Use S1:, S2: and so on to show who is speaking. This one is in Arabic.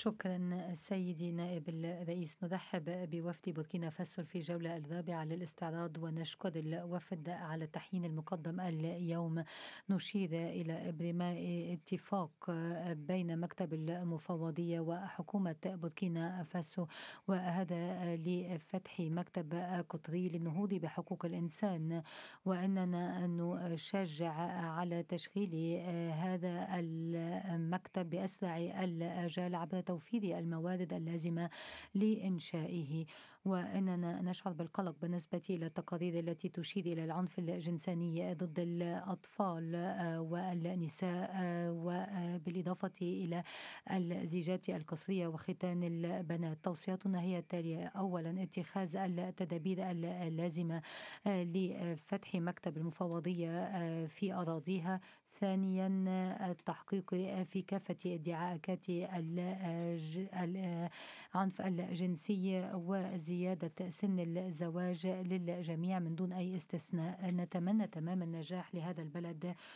S1: شكرا سيدي نائب الرئيس. نرحب بوفد بوركينا فاسو في الجولة الرابعة للاستعراض ونشكر الوفد على التحيين المقدم اليوم. نشير إلى إبرماء اتفاق بين مكتب المفوضية وحكومة بوركينا فاسو، وهذا لفتح مكتب قطري للنهوض بحقوق الإنسان، وأننا نشجع على تشغيل هذا المكتب بأسرع الآجال عبر توفير الموارد اللازمة لإنشائه. وأننا نشعر بالقلق بالنسبة إلى التقارير التي تشير إلى العنف الجنساني ضد الأطفال والنساء، وبالإضافة إلى الزيجات القسرية وختان البنات. توصياتنا هي التالية: أولا، اتخاذ التدابير اللازمة لفتح مكتب المفوضية في أراضيها. ثانيا، التحقيق في كافة ادعاءات العنف الجنسي وزيادة سن الزواج للجميع من دون أي استثناء. نتمنى تمام النجاح لهذا البلد